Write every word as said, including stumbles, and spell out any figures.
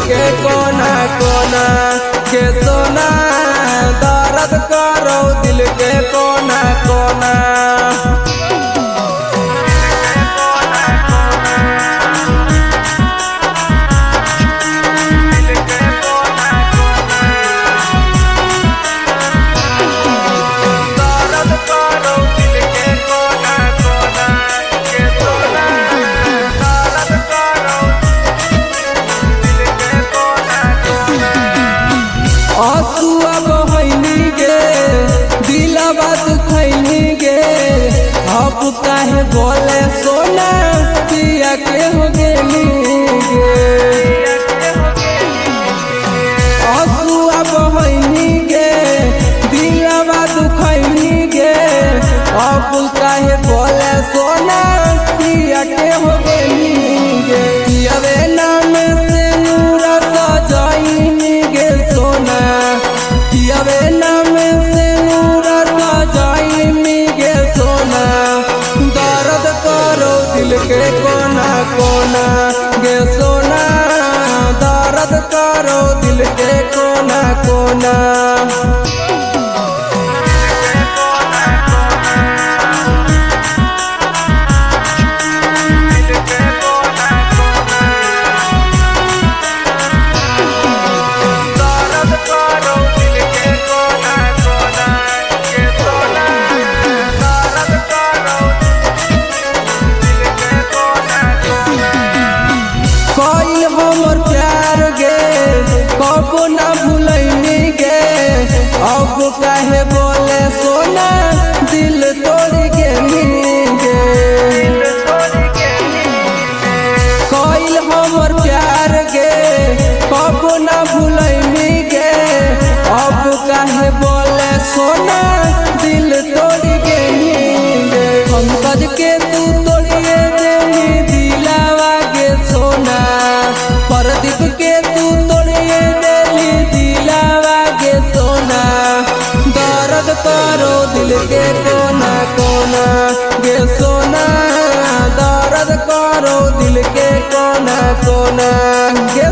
के कोना कोना के सोना दर्द करो दिल के कोना कोना। अब काहे बोले सोना पिया के हो गेली गे असुआ बहनी गे दिलवा दुखैनी गे। अब काहे बोले सोना पिया के हो गेली गे पियावे नाम से नूर सजाइनी गे सोना पियावे नाम से नूर सजाइनी गे सोना। दर्द करो दिल के कोना कोना गे सोना दर्द करो दिल के कोना कोना। हमर प्यार गे कब ना भूलैनी गे अब काहे बोले सोना दिल तोड़ गेली गे। कइल हमर प्यार गे कब ना भूलैनी गे अब काहे बोले सोना दिल तोड़ गेली गे। पंकज के तू तोड़िए देनी दिलावा गे सोना प्रदीप के तू तोड़िए देली दिलावा गे सोना। दर्द करो दिल के कोना कोना गे सोना दर्द करो दिल के कोना कोना गे